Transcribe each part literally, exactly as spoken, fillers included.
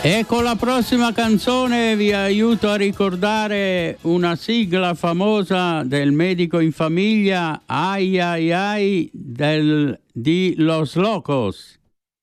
E con la prossima canzone vi aiuto a ricordare una sigla famosa del Medico in Famiglia, Ai Ai Ai, del, di Los Locos.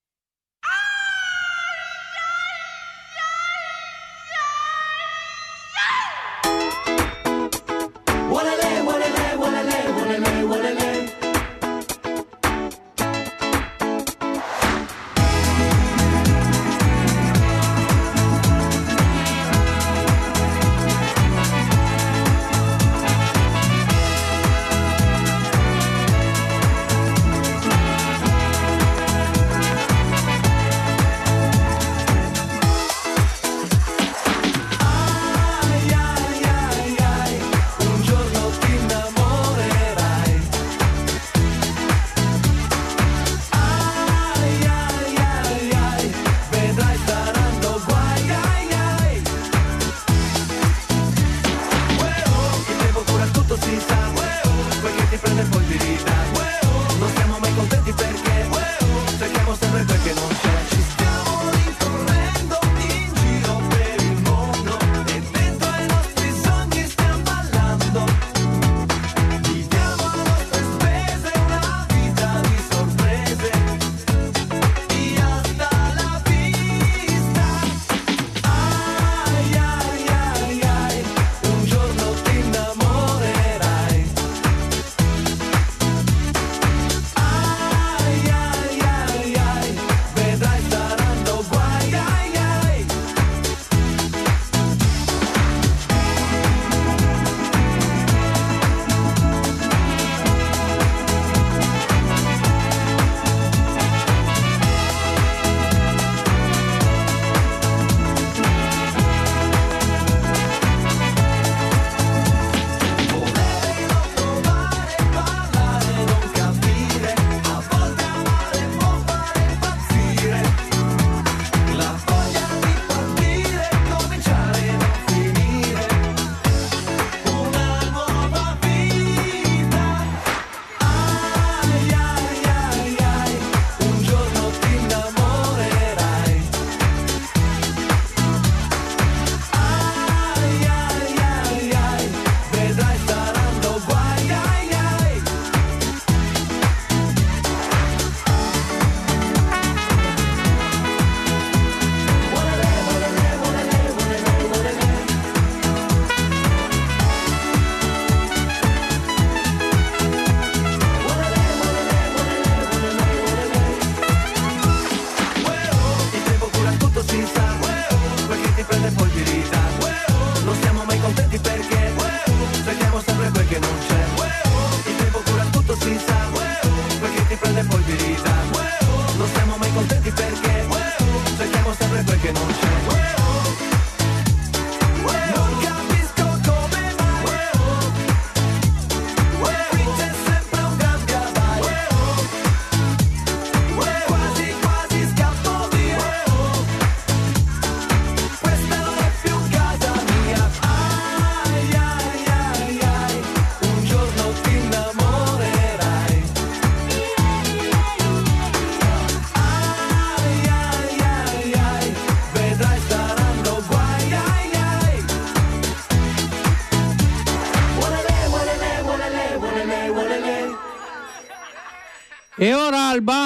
E ora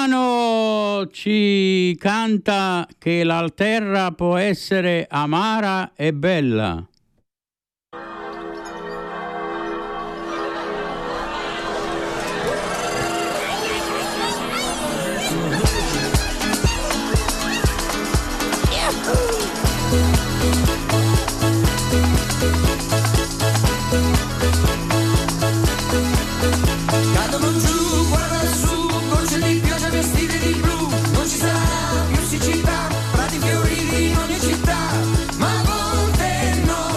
Albano ci canta che la terra può essere amara e bella. Siccità, prati fioriti in ogni città, ma a volte no.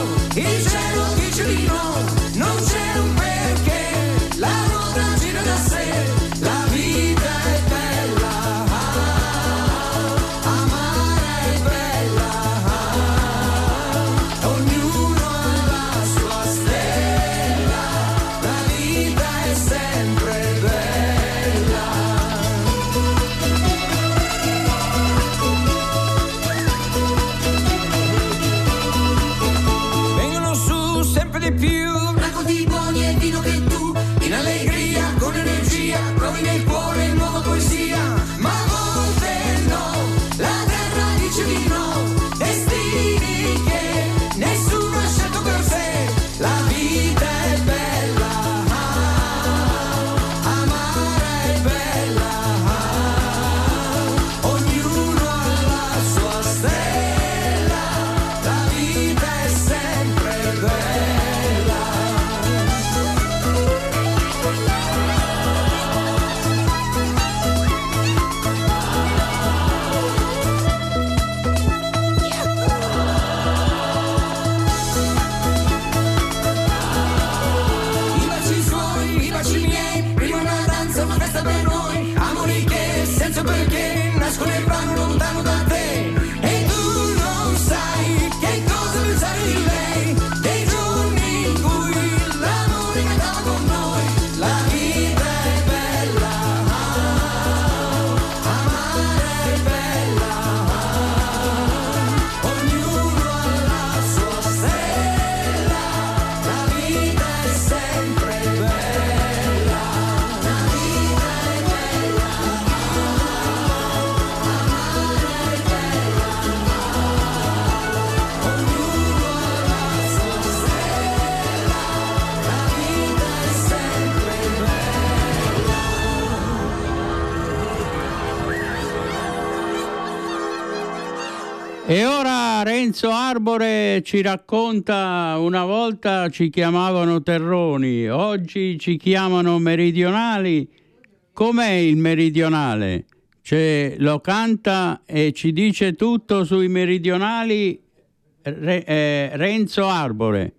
E ora Renzo Arbore ci racconta: una volta ci chiamavano terroni, oggi ci chiamano meridionali. Com'è il meridionale? Cioè, lo canta e ci dice tutto sui meridionali Re, eh, Renzo Arbore.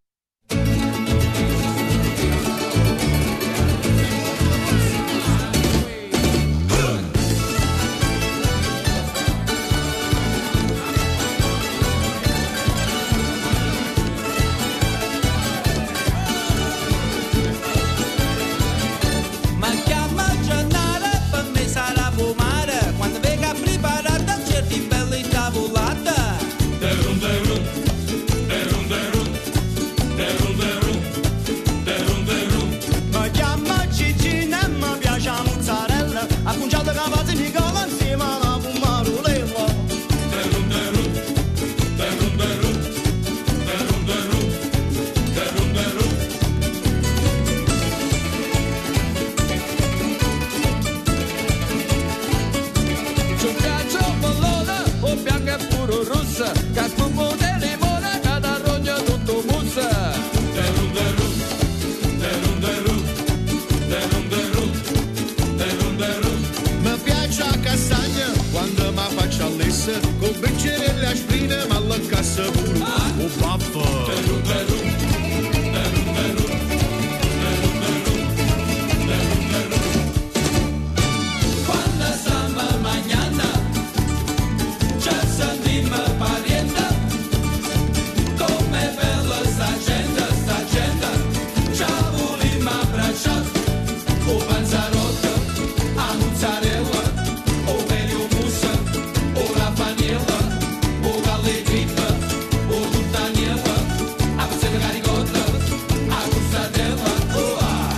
Con bicchiere a sprine ma la cassa pure o pappa Peru, Peru, Peru, Peru, Peru, Peru, Peru, Peru. Quando siamo mañana ci sentimmo parienta come bella sta gente, sta gente ci volimo abbracciare o panzarotto a mozzarella o meglio mussa o la panella o galle trippa o puttaniella a passare caricotta a gustadella oh ah.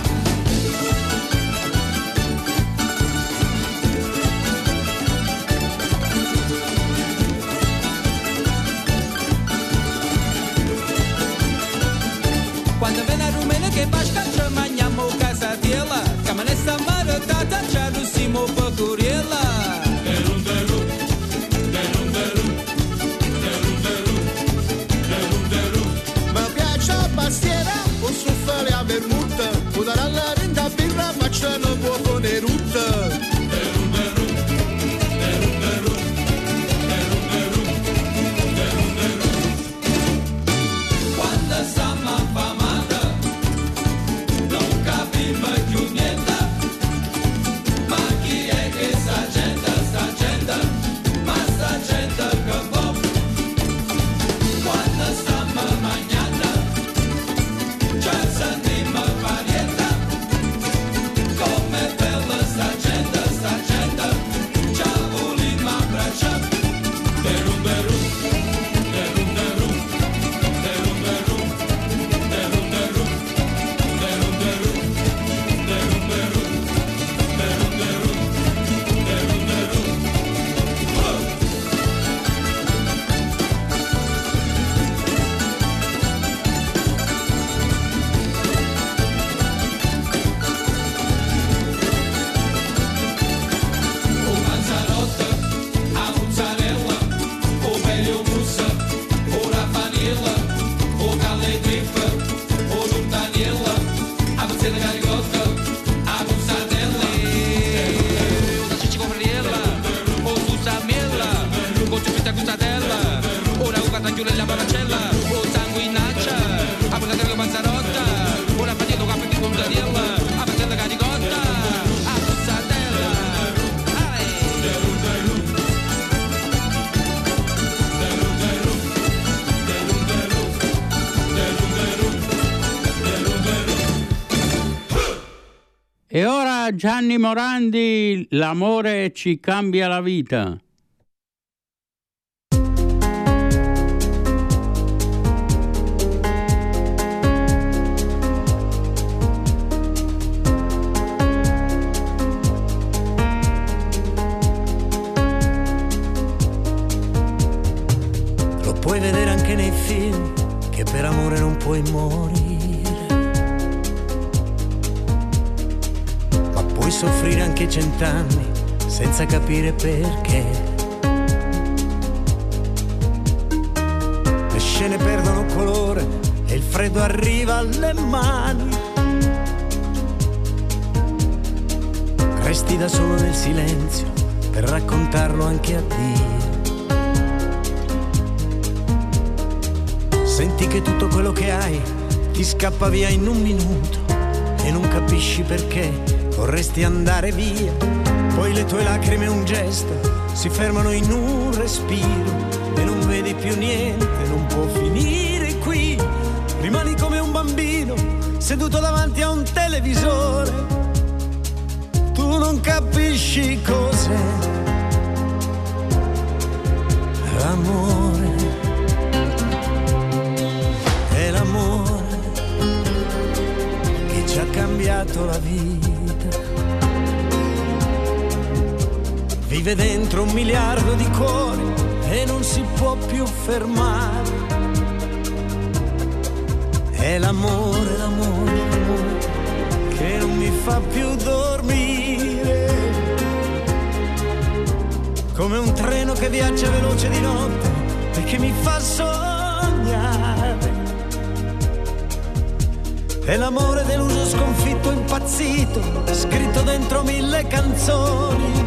Quando viene a rumene che basca ci mangiamo casatiella che me ne sta maritata ci arrossimo per curiella Peru, Peru, Peru, Peru, Peru, Peru, Peru, Peru. Mi piace la pastiera o soffare a vermouth o dare alla renda birra facciano poco nerutta Peru, Peru, Peru, Peru, Peru, Peru, Peru, Peru. Quando siamo affamata non capiamo più niente ma chi è che sta gente, sta gente ma sta gente che va quando stiamo mangiando ci sentiamo parienta come bella sta gente, sta gente ci volimo abbracciare Peru, Peru, Peru, Peru, Peru, Peru, Peru, Peru, Peru, Peru, Peru, Peru, Peru, Peru, Peru. O panzarotta a mozzarella o meglio mussa o la panella o galle trippa o puttaniella a passare caricotta a gustadella o salsiccia con friella o susamella o ciupita gustadella o la uva tagliulla e la baracella o sanguinaccia a passare con panzarotta o la panella con di mozzarella a passare caricotta a gustadella ai E ora Gianni Morandi, l'amore ci cambia la vita. Lo puoi vedere anche nei film che per amore non puoi morire, ma puoi soffrire anche cent'anni senza capire perché. scene perdono colore e il freddo arriva alle mani. Resti da solo nel silenzio per raccontarlo anche a Dio. Senti che tutto quello che hai ti scappa via in un minuto e non capisci perché vorresti andare via. Poi le tue lacrime, un gesto, si fermano in un respiro e non vedi più niente, non può finire qui. Rimani come un bambino seduto davanti a un televisore. Tu non capisci cos'è l'amore. È l'amore che ci ha cambiato la vita. Vive dentro un miliardo di cuori e non si può più fermare. È l'amore, l'amore, l'amore che non mi fa più dormire. Come un treno che viaggia veloce di notte e che mi fa sognare. È l'amore deluso, sconfitto, impazzito, scritto dentro mille canzoni.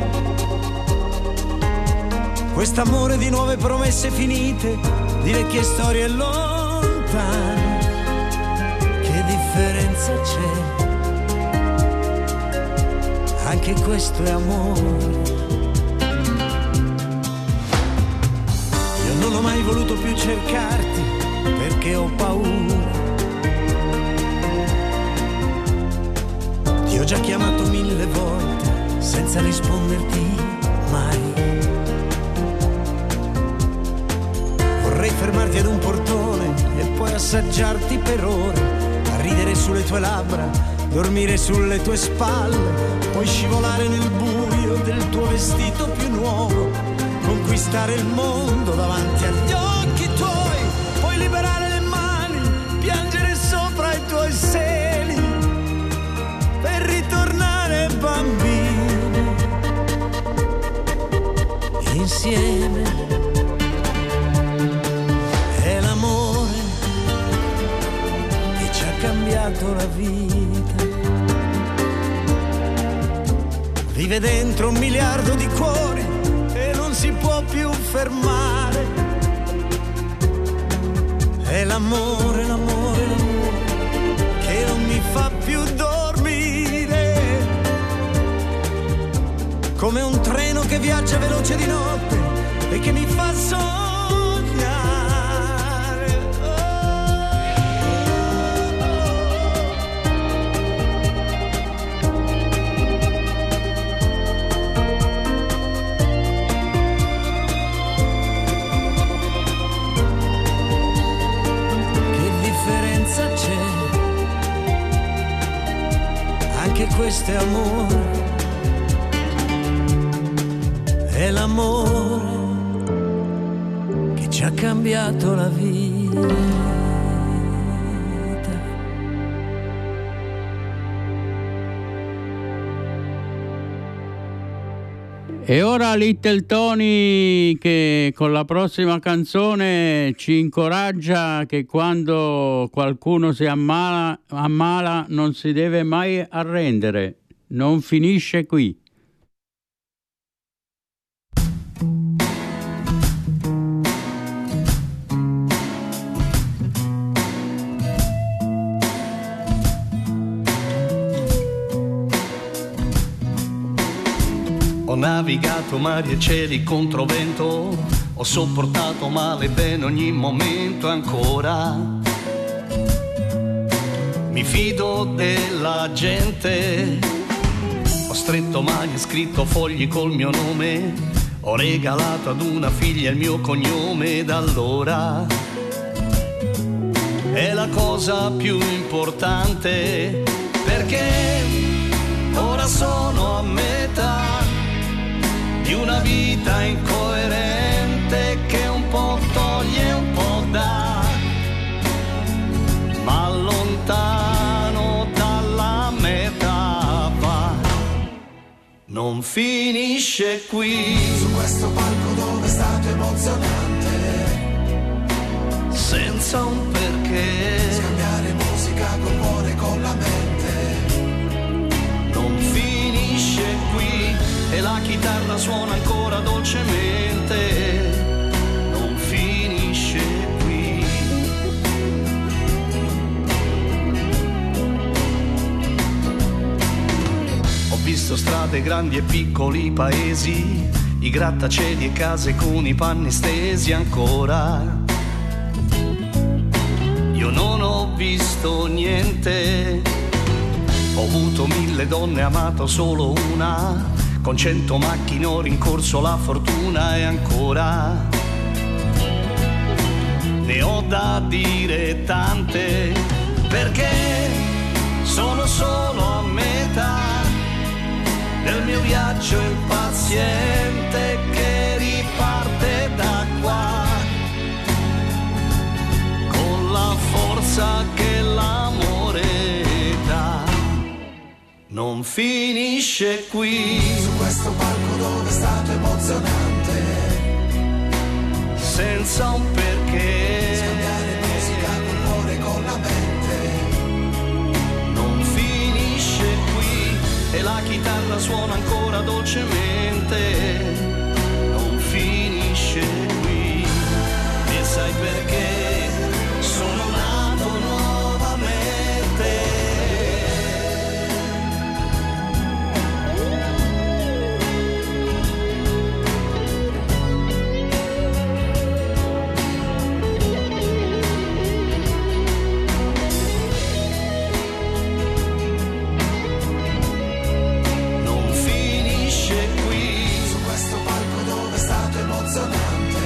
Quest'amore di nuove promesse finite, di vecchie storie lontane. Che differenza c'è? Anche questo è amore. Io non ho mai voluto più cercarti perché ho paura. Ti ho già chiamato mille volte senza risponderti mai. Vorrei fermarti ad un portone e poi assaggiarti per ore, a ridere sulle tue labbra, dormire sulle tue spalle, poi scivolare nel buio del tuo vestito più nuovo, conquistare il mondo davanti agli occhi tuoi, poi liberare le mani, piangere sopra i tuoi seni, per ritornare bambini insieme. Cambiato la vita. Vive dentro un miliardo di cuori e non si può più fermare. È l'amore, l'amore, l'amore che non mi fa più dormire. Come un treno che viaggia veloce di notte e che mi fa sognare. Anche questo è amore, è l'amore che ci ha cambiato la vita. E ora Little Tony, che con la prossima canzone ci incoraggia che quando qualcuno si ammala, ammala non si deve mai arrendere, non finisce qui. Ho navigato mari e cieli contro vento, ho sopportato male e bene ogni momento ancora. Mi fido della gente, ho stretto mani e scritto fogli col mio nome, ho regalato ad una figlia il mio cognome ed allora è la cosa più importante, perché ora sono a metà di una vita incoerente che un po' toglie e un po' dà, ma lontano dalla metà va, non finisce qui. Su questo palco dove è stato emozionante, senza un perché. Scambiare musica col cuore e con la mente. Non finisce qui e la chitarra suona ancora dolcemente. Non finisce qui. Ho visto strade grandi e piccoli paesi, i grattacieli e case con i panni stesi ancora. Io non ho visto niente, ho avuto mille donne, amato solo una, con cento macchine ho rincorso la fortuna e ancora ne ho da dire tante, perché sono solo a metà del mio viaggio impaziente che riparte da qua, con la forza che l'amore dà. Non finisce qui, su questo palco dove è stato emozionante, senza un perché. Scambiare musica col cuore e con la mente. Non finisce qui e la chitarra suona ancora dolcemente. Non finisce qui. E sai perché? Sono nato nuovamente. Non finisce qui, Su questo palco dove è stato emozionante,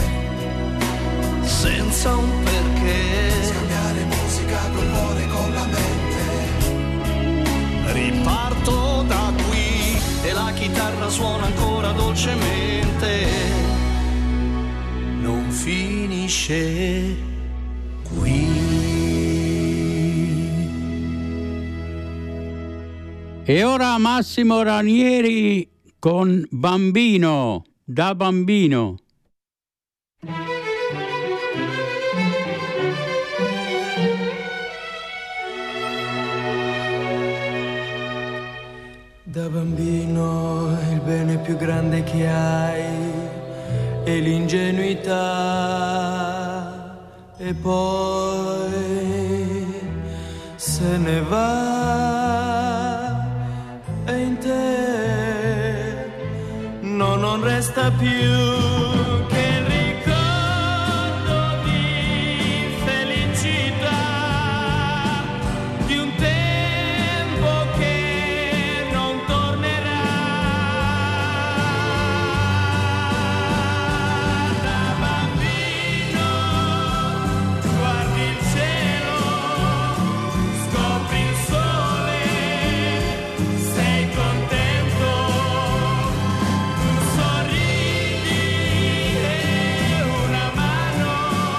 senza un perché. scambiare musica col cuore e con la mente. Riparto da qui e la chitarra suona ancora dolcemente. Non finisce qui. E ora Massimo Ranieri con Bambino, da bambino. Da bambino il bene più grande che hai è l'ingenuità, e poi se ne va e in te no, non resta più che il ricordo di felicità, di un tempo che non tornerà. Da bambino guardi il cielo, scopri il sole, sei contento, tu sorridi e una mano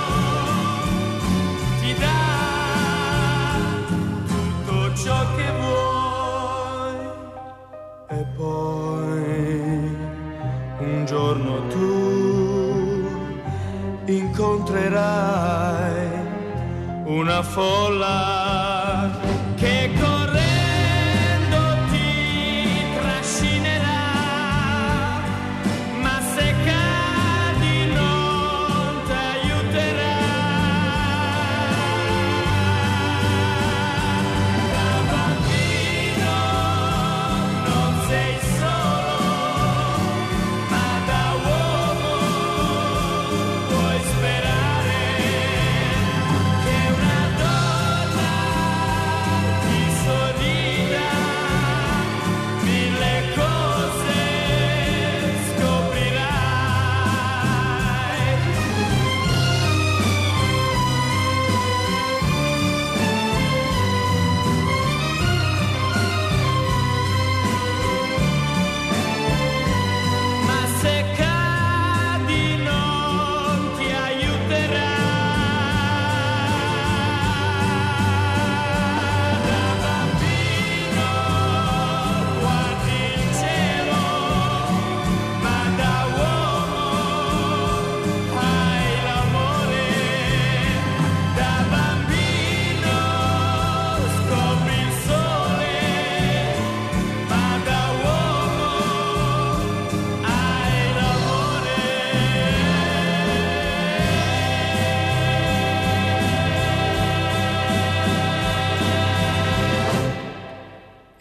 ti dà tutto ciò che vuoi. E poi un giorno tu incontrerai una folla che correndo ti trascinerà, ma se cadi non t'aiuterà. Da bambino non sei solo, ma da uomo puoi sperare che una donna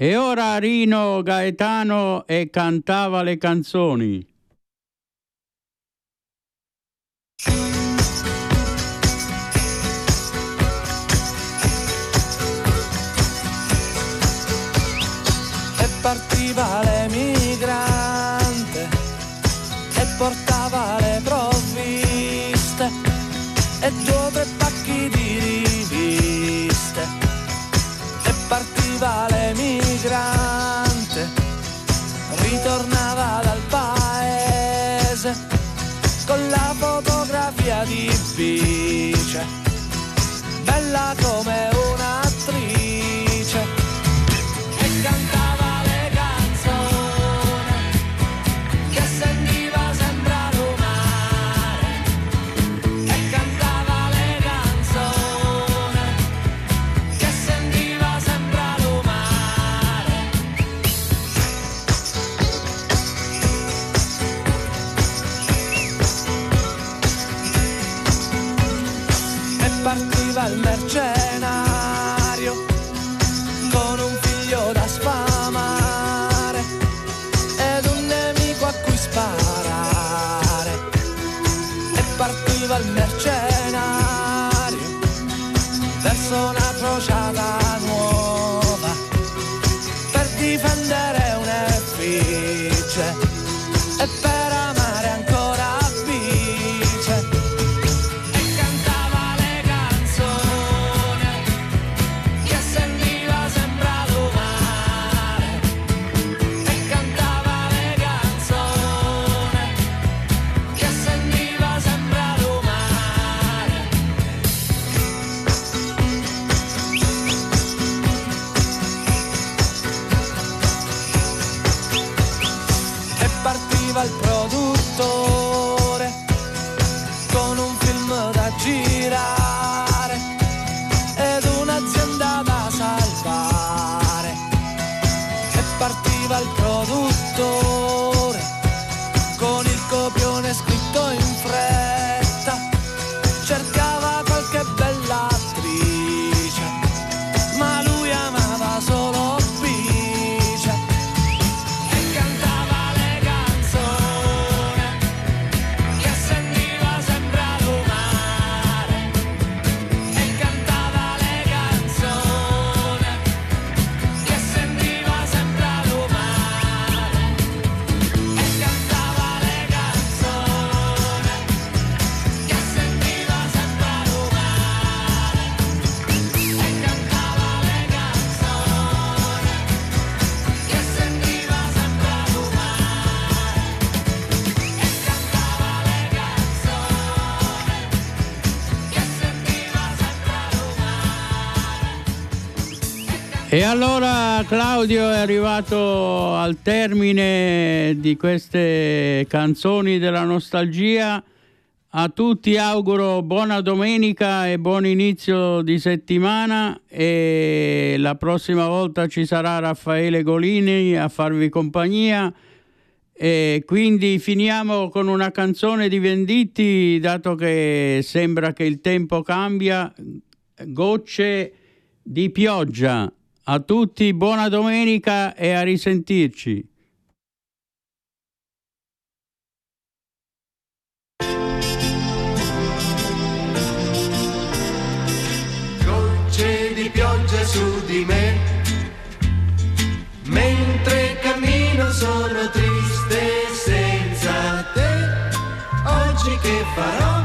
E ora Rino Gaetano e cantava le canzoni. E partiva l'emigrante e portava le provviste e due o tre pacchi di riviste. E partiva l'emigrante, ritornava dal paese con la fotografia di Bice, bella come un'attrice, e cantava le canzoni che sentiva sembra l'umare, e cantava le canzoni che sentiva sembra l'umare. E partiva il mercenario con un figlio da sfamare ed un nemico a cui sparare. E partiva il mercenario verso una crociata nuova per difendere un'effigie e per amare ancora Bice. E cantava le canzoni che sentiva sembra l'umare, e cantava le canzoni che sentiva sembra l'umare. E partiva il produttore con un film da girare ed un'azienda da salvare. E partiva il produttore con il copione scritto in fretta, cercava qualche bella attrice, ma lui amava solo Bice. E cantava le canzoni che sentiva sembra l'umare, e cantava le canzoni che sentiva sembra l'umare, e cantava le canzoni che sentiva sembra l'umare, e cantava le canzoni che sentiva sembra E allora Claudio è arrivato al termine di queste canzoni della nostalgia. A tutti auguro buona domenica e buon inizio di settimana, e la prossima volta ci sarà Raffaele Golini a farvi compagnia, e quindi finiamo con una canzone di Venditti, dato che sembra che il tempo cambia. Gocce di pioggia. A tutti buona domenica e a risentirci. Gocce di pioggia su di me, mentre cammino sono triste senza te. Oggi che farò?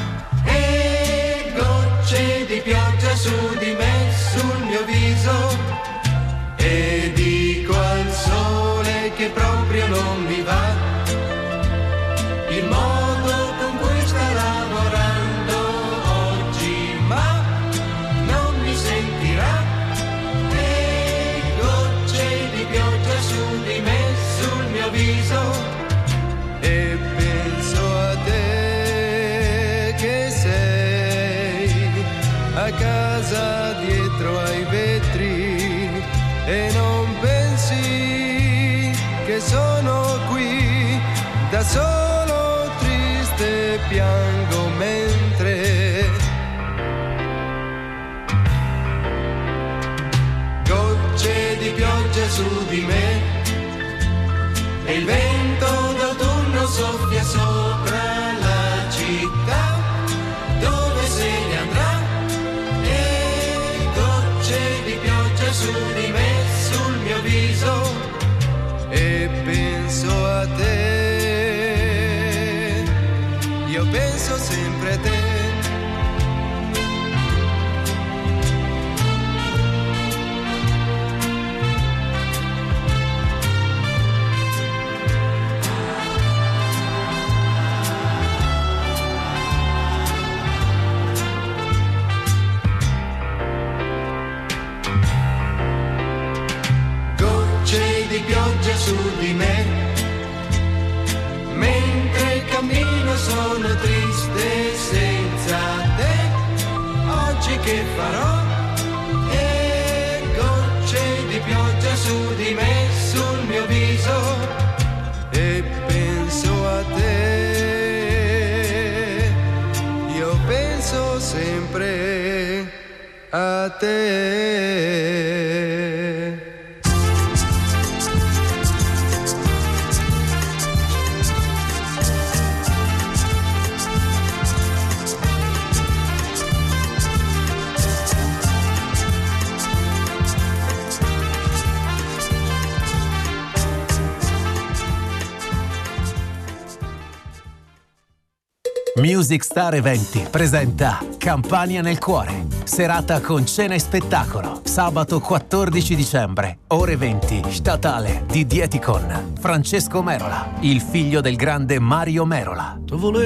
E gocce di pioggia su di me, sul mio viso, e dico al sole che proprio non mi va il modo con cui sta lavorando oggi, ma non mi sentirà. E gocce di pioggia su di me, sul mio viso, e penso a te che sei a casa dietro ai vetri, e non pensi che sono qui da solo, triste piango mentre gocce di pioggia su di me e il vento d'autunno soffia sopra la città dove se ne andrà e gocce di pioggia su di me, sul mio viso e penso a te, io penso sempre a te. Di pioggia su di me, mentre cammino sono triste senza te. Oggi che farò? E gocce di pioggia su di me, sul mio viso e penso a te, io penso sempre a te. Music Star Eventi presenta Campania nel cuore. Serata con cena e spettacolo. Sabato quattordici dicembre, ore venti, statale di Dieticon. Francesco Merola, il figlio del grande Mario Merola.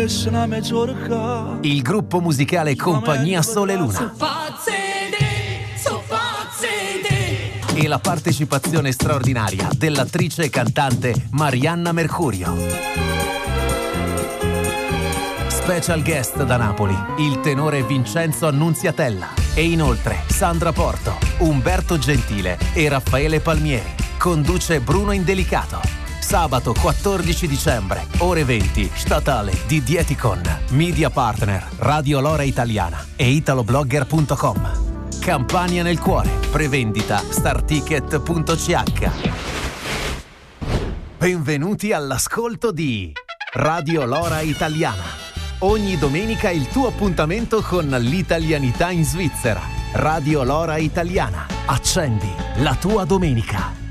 Il gruppo musicale Compagnia Sole Luna. E la partecipazione straordinaria dell'attrice e cantante Marianna Mercurio. Special guest da Napoli, il tenore Vincenzo Annunziatella. E inoltre Sandra Porto, Umberto Gentile e Raffaele Palmieri. Conduce Bruno Indelicato. Sabato quattordici dicembre, ore venti, statale di Dieticon. Media partner Radio Lora Italiana e italoblogger punto com. Campania nel cuore. Prevendita starticket punto c h. Benvenuti all'ascolto di Radio Lora Italiana. Ogni domenica il tuo appuntamento con l'italianità in Svizzera. Radio Lora Italiana. Accendi la tua domenica.